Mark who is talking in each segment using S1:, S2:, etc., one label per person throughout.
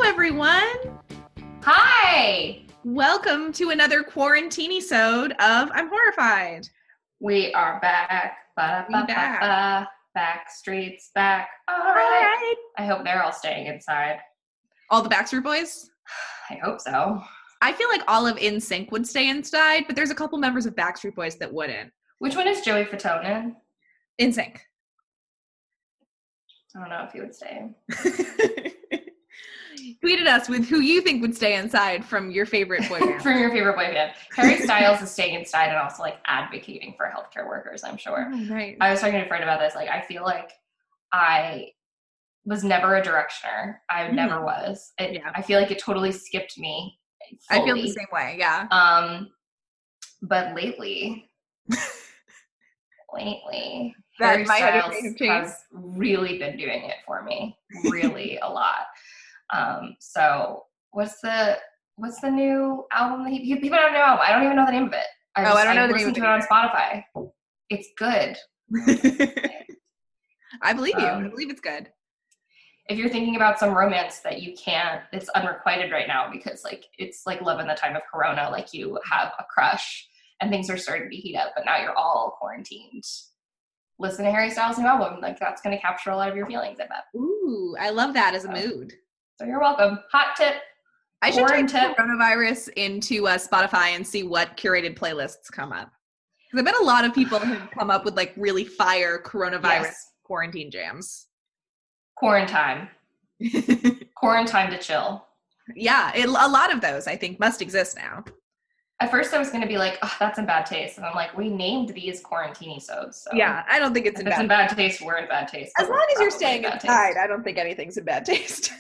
S1: everyone.
S2: Hi.
S1: Welcome to another quarantine-isode of I'm Horrified.
S2: We are back. Back streets back. All right. I hope they're all staying inside.
S1: All the Backstreet Boys?
S2: I hope so.
S1: I feel like all of NSYNC would stay inside, but there's a couple members of Backstreet Boys that wouldn't.
S2: Which one is Joey Fatone in?
S1: NSYNC.
S2: I don't know if he would stay.
S1: Tweeted us with who you think would stay inside from your favorite boy band.
S2: From your favorite boy band. Harry Styles is staying inside and also like advocating for healthcare workers, I'm sure.
S1: Oh, right.
S2: I was talking to a friend about this. Like, I feel like I was never a directioner. I never was. I feel like it totally skipped me fully.
S1: I feel the same way, yeah.
S2: But lately, Harry Styles has really been doing it for me, really a lot. So what's the new album that he put out a new album? I don't even know the name of it. I don't know the name of it. On Spotify. It's good.
S1: I believe you. I believe it's good.
S2: If you're thinking about some romance that you can't, it's unrequited right now because like it's like love in the time of Corona. Like you have a crush and things are starting to heat up, but now you're all quarantined. Listen to Harry Styles' new album. Like that's going to capture a lot of your feelings, I bet.
S1: Ooh, I love that as a mood.
S2: So you're welcome. Hot tip.
S1: I should type coronavirus into Spotify and see what curated playlists come up. Because I bet a lot of people have come up with like really fire coronavirus quarantine jams.
S2: Quarantine to chill.
S1: Yeah, a lot of those I think must exist now.
S2: At first I was going to be like, oh, that's in bad taste. And I'm like, we named these quarantine-isodes. So
S1: yeah, I don't think it's in
S2: bad taste. We're in bad taste.
S1: As long as you're staying inside, I don't think anything's in bad taste.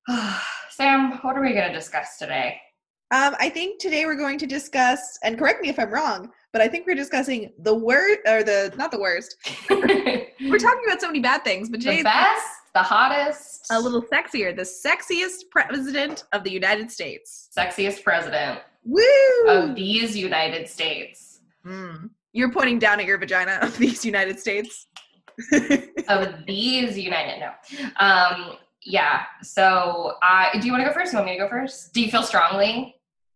S2: Sam, what are we going to discuss today?
S1: I think today we're going to discuss, and correct me if I'm wrong, but I think we're discussing not the worst. We're talking about so many bad things, but today's
S2: the best, the hottest,
S1: a little sexier, the sexiest president of the United States.
S2: Sexiest president.
S1: Woo!
S2: Of these United States.
S1: You're pointing down at your vagina of these United States.
S2: Of these United, no. Yeah, so do you want to go first? You want me to go first? Do you feel strongly?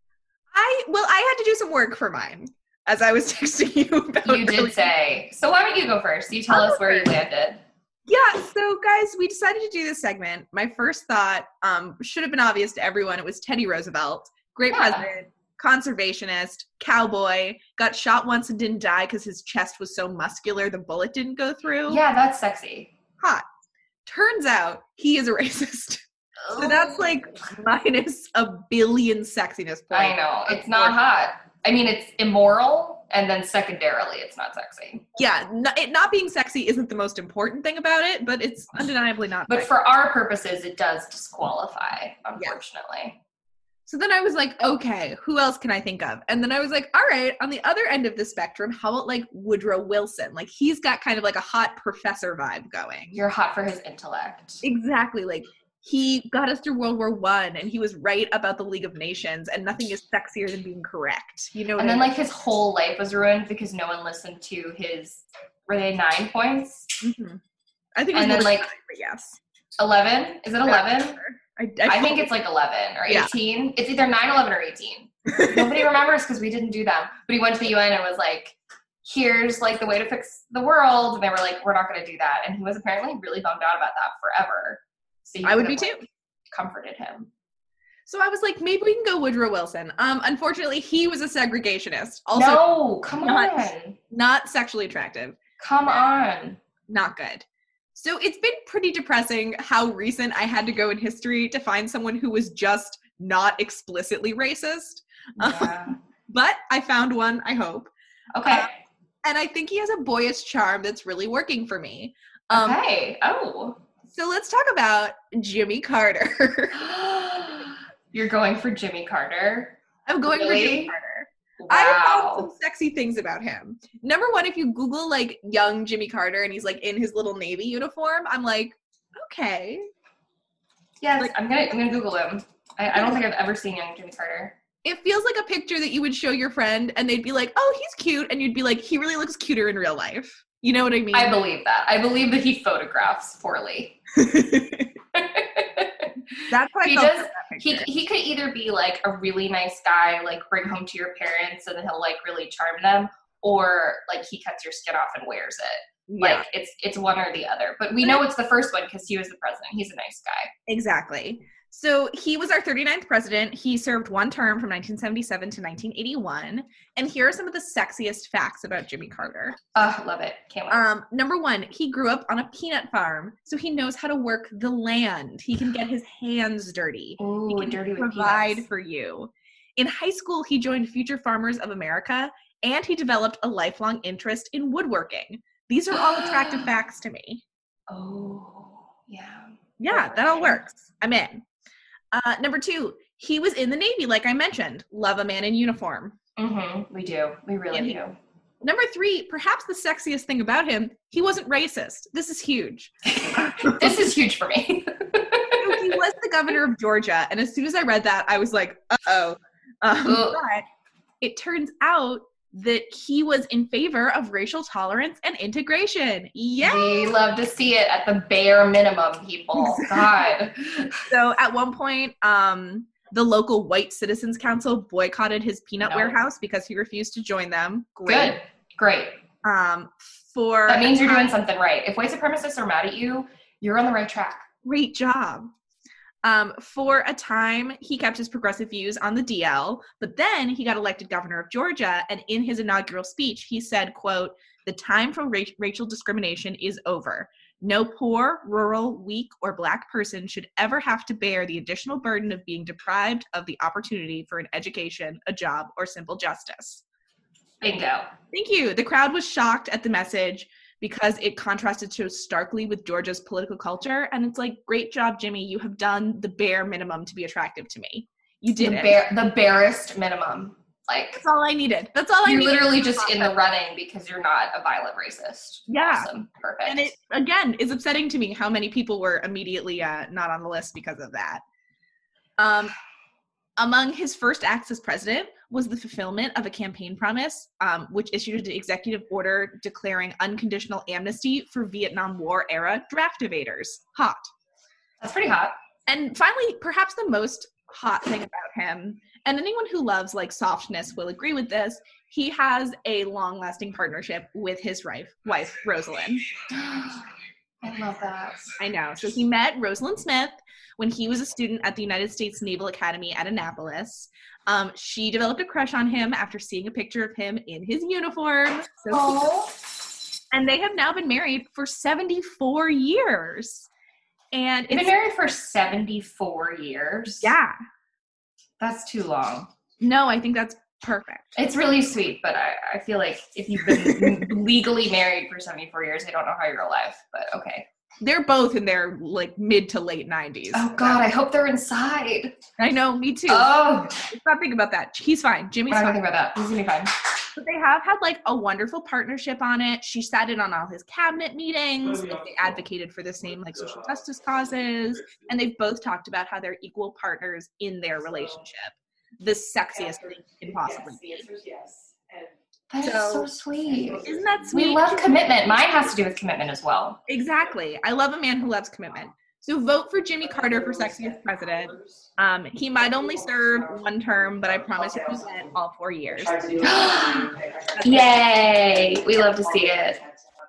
S1: I had to do some work for mine, as I was texting you about.
S2: You did say. So why don't you go first? You tell us where you landed.
S1: Yeah, so guys, we decided to do this segment. My first thought should have been obvious to everyone. It was Teddy Roosevelt. Great president, conservationist, cowboy, got shot once and didn't die because his chest was so muscular the bullet didn't go through.
S2: Yeah, that's sexy.
S1: Hot. Turns out he is a racist. So that's like minus a billion sexiness points.
S2: I know. It's not hot. I mean, it's immoral, and then secondarily, it's not sexy.
S1: Yeah, it not being sexy isn't the most important thing about it, but it's undeniably not.
S2: But for our purposes, it does disqualify, unfortunately.
S1: Yeah. So then I was like, okay, who else can I think of? And then I was like, all right, on the other end of the spectrum, how about like Woodrow Wilson? Like he's got kind of like a hot professor vibe going.
S2: You're hot for his intellect.
S1: Exactly. Like he got us through World War I and he was right about the League of Nations and nothing is sexier than being correct. You know what I mean?
S2: And then like his whole life was ruined because no one listened to his, were they 9 points?
S1: Mm-hmm. I think it was
S2: and then like
S1: 9, but yes.
S2: 11? Is it 11? I think it's like 11 or 18. Yeah. It's either 9, 11, or 18. Nobody remembers because we didn't do them. But he went to the UN and was like, here's like the way to fix the world. And they were like, we're not going to do that. And he was apparently really bummed out about that forever. So
S1: I would be too.
S2: Comforted him.
S1: So I was like, maybe we can go Woodrow Wilson. Unfortunately, he was a segregationist. Also,
S2: no, come on.
S1: Not sexually attractive.
S2: Come on.
S1: Not good. So it's been pretty depressing how recent I had to go in history to find someone who was just not explicitly racist.
S2: Yeah.
S1: But I found one, I hope.
S2: Okay.
S1: And I think he has a boyish charm that's really working for me.
S2: Okay.
S1: So let's talk about Jimmy Carter.
S2: You're going for Jimmy Carter?
S1: I'm going for Jimmy Carter.
S2: Wow.
S1: I found some sexy things about him. Number one, if you Google like young Jimmy Carter and he's like in his little Navy uniform, I'm like, okay.
S2: Yes,
S1: like,
S2: I'm gonna Google him. I don't think I've ever seen young Jimmy Carter.
S1: It feels like a picture that you would show your friend and they'd be like, oh, he's cute. And you'd be like, he really looks cuter in real life. You know what I mean?
S2: I believe that. I believe that he photographs poorly.
S1: That's what
S2: he does. He could either be like a really nice guy, like bring home to your parents, and then he'll like really charm them, or like he cuts your skin off and wears it. Yeah. Like it's one or the other. But we know it's the first one because he was the president. He's a nice guy.
S1: Exactly. So he was our 39th president. He served one term from 1977 to 1981. And here are some of the sexiest facts about Jimmy Carter.
S2: Love it. Can't wait.
S1: Number one, he grew up on a peanut farm, so he knows how to work the land. He can get his hands dirty.
S2: Ooh,
S1: he can
S2: dirty
S1: provide
S2: with
S1: for you. In high school, he joined Future Farmers of America, and he developed a lifelong interest in woodworking. These are all attractive facts to me.
S2: Oh, yeah.
S1: Yeah, that all works. I'm in. Number two, he was in the Navy, like I mentioned. Love a man in uniform.
S2: Mm-hmm. We do. We really do.
S1: Number three, perhaps the sexiest thing about him, he wasn't racist. This is huge.
S2: This is huge for me.
S1: So he was the governor of Georgia, and as soon as I read that, I was like, uh-oh. But it turns out that he was in favor of racial tolerance and integration. Yeah.
S2: We love to see it at the bare minimum, people. God.
S1: So at one point, the local White Citizens Council boycotted his peanut warehouse because he refused to join them.
S2: Great. That means you're doing something right. If white supremacists are mad at you, you're on the right track.
S1: Great job. For a time, he kept his progressive views on the DL, but then he got elected governor of Georgia, and in his inaugural speech, he said, quote, "The time for racial discrimination is over. No poor, rural, weak, or Black person should ever have to bear the additional burden of being deprived of the opportunity for an education, a job, or simple justice."
S2: Bingo.
S1: Thank you. The crowd was shocked at the message because it contrasted so starkly with Georgia's political culture. And it's like, great job, Jimmy. You have done the bare minimum to be attractive to me. You did
S2: the barest minimum. Like,
S1: that's all I needed. That's all I needed.
S2: You're literally just in the running because you're not a violent racist.
S1: Yeah.
S2: Awesome. Perfect.
S1: And it, again, is upsetting to me how many people were immediately not on the list because of that. Among his first acts as president was the fulfillment of a campaign promise, which issued an executive order declaring unconditional amnesty for Vietnam War-era draft evaders. Hot.
S2: That's pretty hot.
S1: And finally, perhaps the most hot thing about him, and anyone who loves like softness will agree with this, he has a long-lasting partnership with his wife Rosalind.
S2: I love that.
S1: I know. So he met Rosalind Smith when he was a student at the United States Naval Academy at Annapolis. She developed a crush on him after seeing a picture of him in his uniform. And they have now been married for 74 years. And
S2: been married for 74 years?
S1: Yeah.
S2: That's too long.
S1: No, I think that's perfect.
S2: It's really sweet, but I feel like if you've been legally married for 74 years, I don't know how you're alive, but okay.
S1: They're both in their like mid to late 90s.
S2: Oh God, I hope they're inside.
S1: I know, me too.
S2: Oh,
S1: stop thinking about that. He's fine. Jimmy's fine.
S2: I'm not thinking about that. He's gonna be fine.
S1: But they have had like a wonderful partnership on it. She sat in on all his cabinet meetings. They advocated for the same like social justice causes, and they've both talked about how they're equal partners in their relationship. The sexiest thing you can possibly be.
S2: That is so sweet.
S1: Isn't that sweet?
S2: We love commitment. Mine has to do with commitment as well.
S1: Exactly. I love a man who loves commitment. So vote for Jimmy Carter for sexiest president. He might only serve one term, but I promise he'll get all 4 years.
S2: Yay! We love to see it.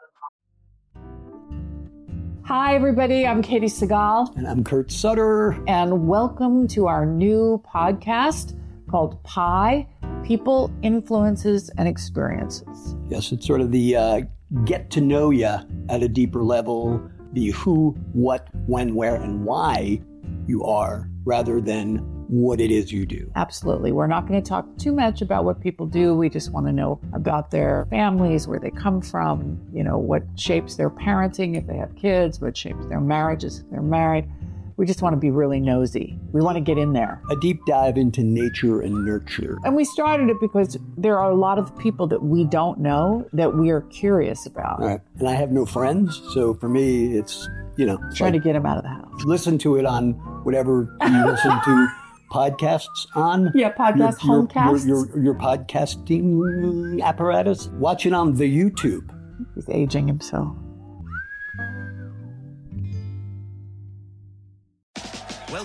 S3: Hi, everybody. I'm Katie Segal.
S4: And I'm Kurt Sutter.
S3: And welcome to our new podcast called PIE, People, Influences, and Experiences.
S4: Yes, it's sort of the get to know you at a deeper level, the who, what, when, where, and why you are, rather than what it is you do.
S3: Absolutely. We're not going to talk too much about what people do. We just want to know about their families, where they come from, you know, what shapes their parenting if they have kids, what shapes their marriages if they're married. We just want to be really nosy. We want to get in there.
S4: A deep dive into nature and nurture.
S3: And we started it because there are a lot of people that we don't know that we are curious about.
S4: Right. And I have no friends, so for me, it's, you know.
S3: Trying to get them out of the house.
S4: Listen to it on whatever you listen to podcasts on.
S3: Yeah, homecasts.
S4: Your podcasting apparatus. Watch it on the YouTube.
S3: He's aging himself.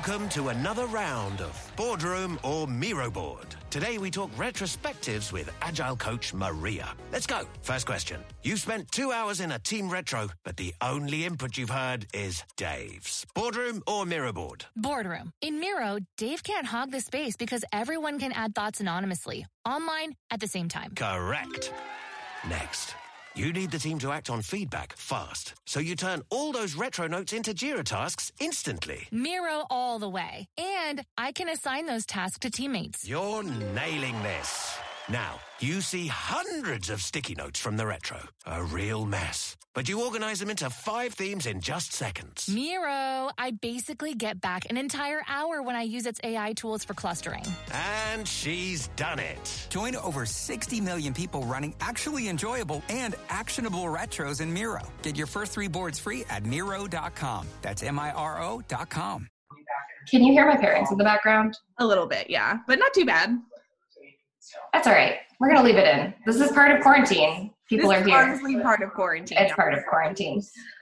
S5: Welcome to another round of Boardroom or Miro Board. Today we talk retrospectives with Agile coach Maria. Let's go. First question. You spent 2 hours in a team retro, but the only input you've heard is Dave's. Boardroom or Miro Board?
S6: Boardroom. In Miro, Dave can't hog the space because everyone can add thoughts anonymously, online, at the same time.
S5: Correct. Next. You need the team to act on feedback fast, so you turn all those retro notes into Jira tasks instantly.
S6: Miro all the way. And I can assign those tasks to teammates.
S5: You're nailing this. Now, you see hundreds of sticky notes from the retro. A real mess. But you organize them into 5 themes in just seconds.
S6: Miro, I basically get back an entire hour when I use its AI tools for clustering.
S5: And she's done it.
S7: Join over 60 million people running actually enjoyable and actionable retros in Miro. Get your first 3 boards free at Miro.com. That's Miro.com.
S2: Can you hear my parents in the background?
S1: A little bit, yeah, but not too bad.
S2: That's all right. We're going to leave it in. This is part of quarantine. People are here.
S1: It's honestly part of quarantine.
S2: It's part of quarantine.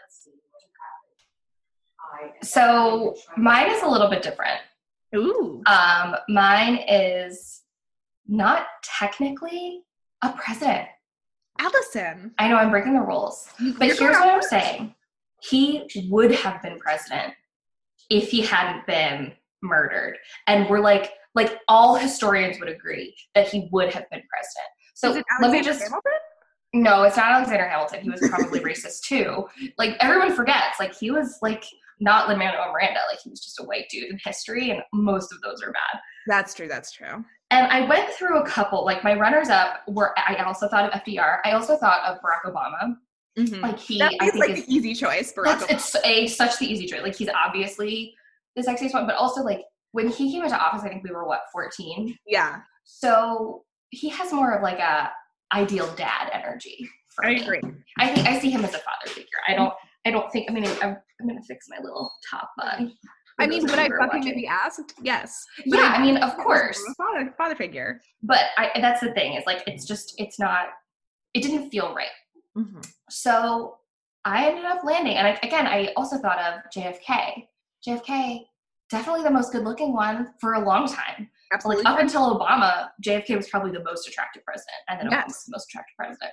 S2: So mine is a little bit different.
S1: Ooh.
S2: Mine is not technically a president.
S1: Allison.
S2: I know I'm breaking the rules, but here's what I'm saying. He would have been president if he hadn't been murdered. And we're like all historians would agree that he would have been president. So let me just, Hamilton? No, it's not Alexander Hamilton. He was probably racist too. Like everyone forgets, like he was like not Lin-Manuel Miranda. Like he was just a white dude in history, and most of those are bad.
S1: That's true. That's true.
S2: And I went through a couple, like my runners up were, I also thought of FDR. I also thought of Barack Obama.
S1: Mm-hmm.
S2: Like
S1: I think like the easy choice, Barack Obama.
S2: It's such the easy choice. Like he's obviously the sexiest one, but also like when he came into office, I think we were 14?
S1: Yeah.
S2: So he has more of like a ideal dad energy.
S1: I agree.
S2: I see him as a father figure. I don't think. I mean, I'm gonna fix my little top bun.
S1: I mean, would I fucking maybe asked? Yes.
S2: But yeah, I mean, of course.
S1: Father figure.
S2: But that's the thing. Is like it's not. It didn't feel right.
S1: Mm-hmm.
S2: So I ended up landing, and I also thought of JFK. JFK. Definitely the most good-looking one for a long time.
S1: Absolutely.
S2: Like up until Obama, JFK was probably the most attractive president, and then Obama was the most attractive president.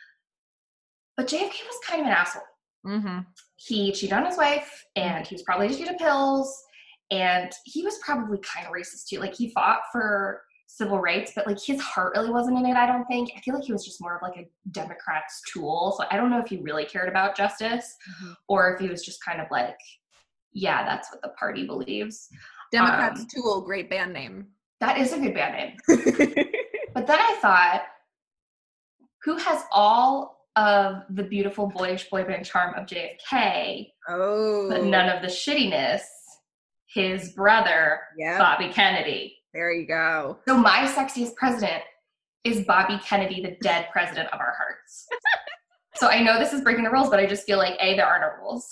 S2: But JFK was kind of an asshole.
S1: Mm-hmm.
S2: He cheated on his wife, and he was probably addicted to pills, and he was probably kind of racist too. Like he fought for civil rights, but like his heart really wasn't in it, I don't think. I feel like he was just more of like a Democrat's tool. So I don't know if he really cared about justice, or if he was just kind of like, yeah, that's what the party believes.
S1: Democrats Tool, great band name.
S2: That is a good band name. But then I thought, who has all of the beautiful boyish boy band charm of JFK, but none of the shittiness? His brother, Bobby Kennedy.
S1: There you go.
S2: So my sexiest president is Bobby Kennedy, the dead president of our hearts. So I know this is breaking the rules, but I just feel like A, there are no rules.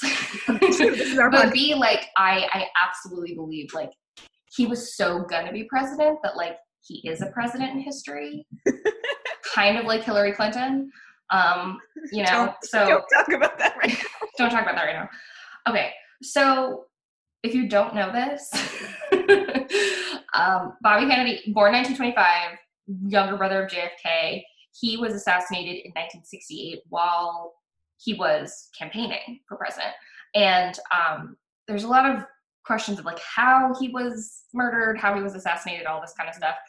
S2: But B, like I absolutely believe like he was so gonna be president that like he is a president in history. Kind of like Hillary Clinton. You know,
S1: don't talk about that right now.
S2: Don't talk about that right now. Okay, so if you don't know this, Bobby Kennedy, born 1925, younger brother of JFK. He was assassinated in 1968 while he was campaigning for president. And there's a lot of questions of like how he was murdered, how he was assassinated, all this kind of stuff.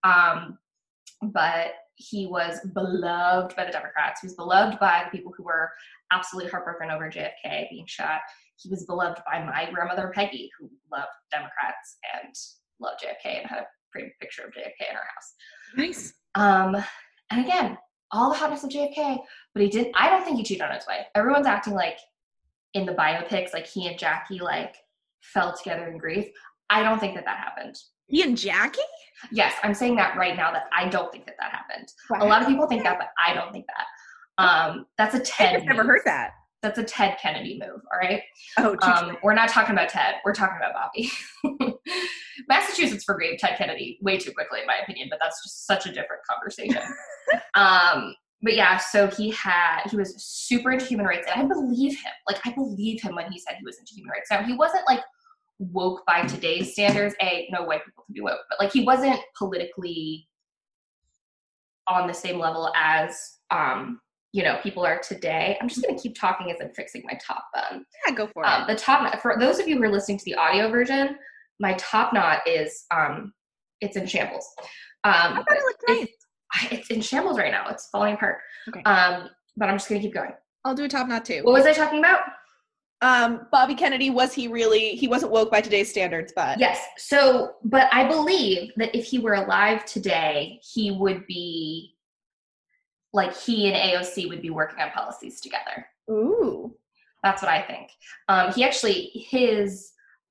S2: But he was beloved by the Democrats. He was beloved by the people who were absolutely heartbroken over JFK being shot. He was beloved by my grandmother, Peggy, who loved Democrats and loved JFK and had a pretty picture of JFK in her house.
S1: Nice.
S2: And again, all the hotness of JFK, but I don't think he cheated on his wife. Everyone's acting like in the biopics, like he and Jackie like fell together in grief. I don't think that happened.
S1: He and Jackie?
S2: Yes, I'm saying that right now that I don't think that happened. Wow. A lot of people think that, but I don't think that. That's a Ted.
S1: I've never heard that.
S2: That's a Ted Kennedy move, all right?
S1: Oh,
S2: we're not talking about Ted. We're talking about Bobby. Massachusetts forgave Ted Kennedy way too quickly, in my opinion, but that's just such a different conversation. But yeah, so he was super into human rights, and I believe him. Like, I believe him when he said he was into human rights. Now, he wasn't like woke by today's standards. No white people can be woke, but like he wasn't politically on the same level as, people are today. I'm just going to keep talking as I'm fixing my top bun.
S1: Yeah, go for it.
S2: The top knot, for those of you who are listening to the audio version, my top knot is, it's in shambles.
S1: I thought it looked nice.
S2: It's in shambles right now. It's falling apart.
S1: Okay.
S2: But I'm just going to keep going.
S1: I'll do a top knot too.
S2: What was I talking about?
S1: Bobby Kennedy, he wasn't woke by today's standards, but.
S2: Yes. So, but I believe that if he were alive today, he would be, like, he and AOC would be working on policies together.
S1: Ooh.
S2: That's what I think. His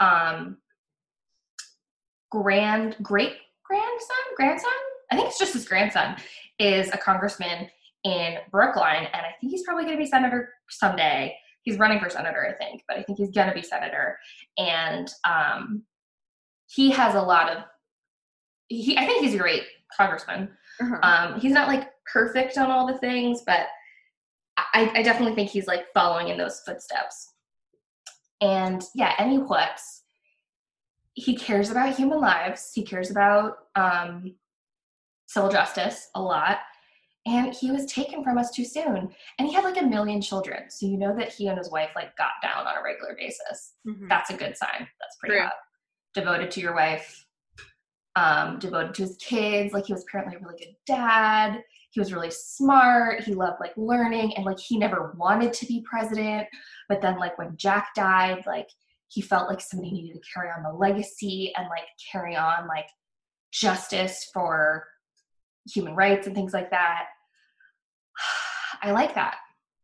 S2: grandson, I think it's just his grandson, is a congressman in Brookline, and I think he's probably going to be senator someday. He's running for senator, I think, but I think he's going to be senator. And he has I think he's a great congressman. Uh-huh. He's not like perfect on all the things, but I definitely think he's like following in those footsteps. And yeah, he cares about human lives. He cares about civil justice a lot. And he was taken from us too soon. And he had like 1 million children. So you know that he and his wife like got down on a regular basis. Mm-hmm. That's a good sign. That's pretty hot. Devoted to your wife. Devoted to his kids. Like he was apparently a really good dad. He was really smart. He loved like learning. And like he never wanted to be president. But then like when Jack died, like he felt like somebody needed to carry on the legacy and like carry on like justice for human rights and things like that. I like that.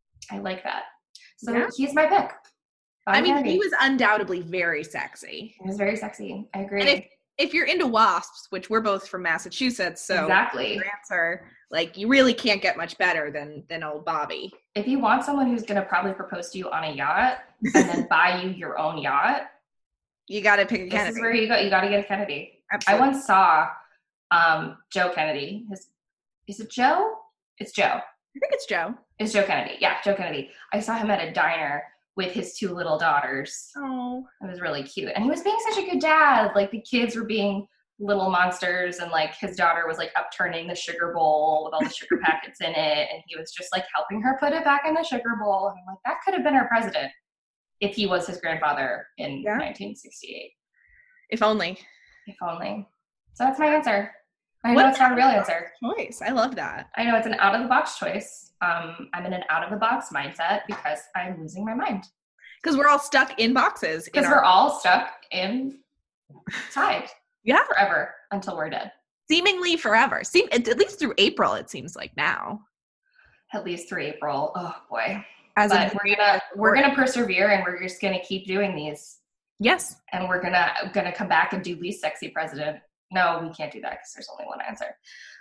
S2: So yeah. He's my pick.
S1: He was undoubtedly very sexy.
S2: He was very sexy. I agree.
S1: And if you're into wasps, which we're both from Massachusetts, so
S2: exactly.
S1: Your answer, like, you really can't get much better than old Bobby.
S2: If you want someone who's going to probably propose to you on a yacht and then buy you your own yacht,
S1: you got to pick a Kennedy.
S2: This is where you got to get a Kennedy.
S1: Absolutely.
S2: I once saw Joe Kennedy. Is it Joe? It's Joe.
S1: I think it's Joe.
S2: It's Joe Kennedy. Yeah, Joe Kennedy. I saw him at a diner with his 2 little daughters.
S1: Oh.
S2: It was really cute. And he was being such a good dad. Like, the kids were being little monsters, and, like, his daughter was, like, upturning the sugar bowl with all the sugar packets in it, and he was just, like, helping her put it back in the sugar bowl. And I'm like, that could have been our president if he was his grandfather in 1968.
S1: If only.
S2: If only. So that's my answer. I know it's not a real answer.
S1: Choice. I love that.
S2: I know it's an out-of-the-box choice. I'm in an out-of-the-box mindset because I'm losing my mind.
S1: Because we're all stuck in boxes.
S2: Because we're all stuck inside.
S1: Yeah.
S2: Forever until we're dead.
S1: Seemingly forever. At least through April, it seems like now.
S2: At least through April. Oh, boy.
S1: But
S2: we're gonna persevere, and we're just gonna keep doing these.
S1: Yes.
S2: And we're gonna come back and do least sexy president. No, we can't do that because there's only one answer.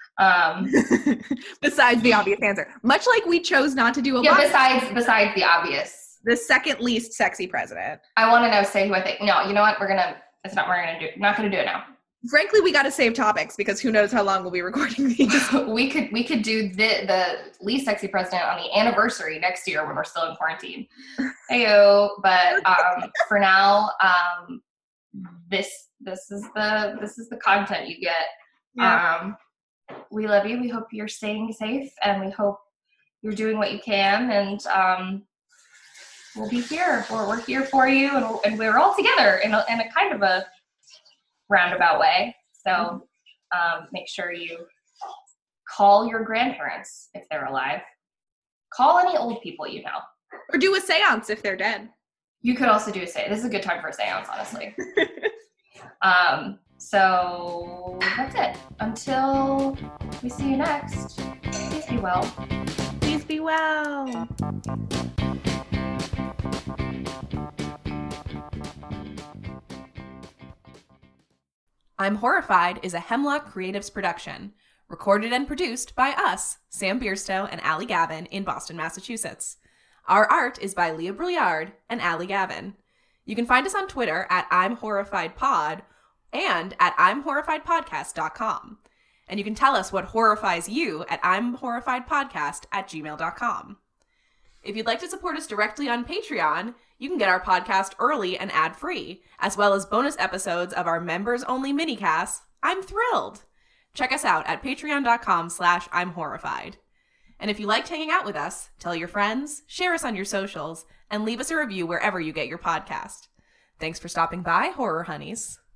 S1: Besides the obvious answer. Much like we chose not to do a
S2: lot. Besides the obvious.
S1: The second least sexy president.
S2: I want to say who I think. No, you know what? I'm not going to do it now.
S1: Frankly, we got to save topics because who knows how long we'll be recording these.
S2: we could do the least sexy president on the anniversary next year when we're still in quarantine. Heyo, but for now, this is the content you get. Yeah. We love you. We hope you're staying safe, and we hope you're doing what you can. And we'll be here. We're here for you, and we're all together in a kind of a roundabout way. So make sure you call your grandparents if they're alive. Call any old people you know.
S1: Or do a seance if they're dead.
S2: You could also do a seance. This is a good time for a seance, honestly. So that's it. Until we see you next, please be well.
S1: Please be well. I'm Horrified is a Hemlock Creatives production, recorded and produced by us, Sam Bierstow and Allie Gavin in Boston, Massachusetts. Our art is by Leah Brouillard and Allie Gavin. You can find us on Twitter at I'm Horrified Pod and at I'mHorrifiedPodcast.com. And you can tell us what horrifies you at I'mHorrifiedPodcast@gmail.com. If you'd like to support us directly on Patreon, you can get our podcast early and ad-free, as well as bonus episodes of our members-only minicasts. I'm thrilled! Check us out at patreon.com/I'mHorrified. And if you liked hanging out with us, tell your friends, share us on your socials, and leave us a review wherever you get your podcast. Thanks for stopping by, Horror Honeys.